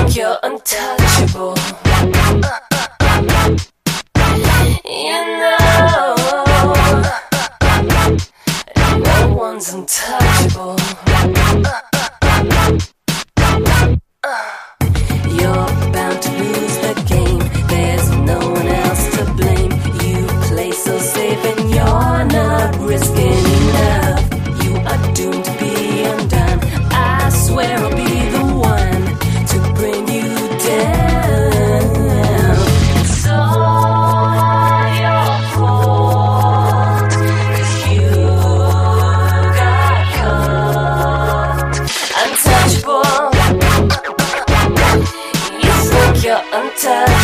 think you're untouchable. You know, no one's untouchable. You're bound to lose the game. There's no one else to blame. You play so safe and you're not risking enough. You are doomed to be undone. I swear I'll be the one to bring you down. It's all your fault, 'cause you got caught. Untouchable. You think you're untouchable.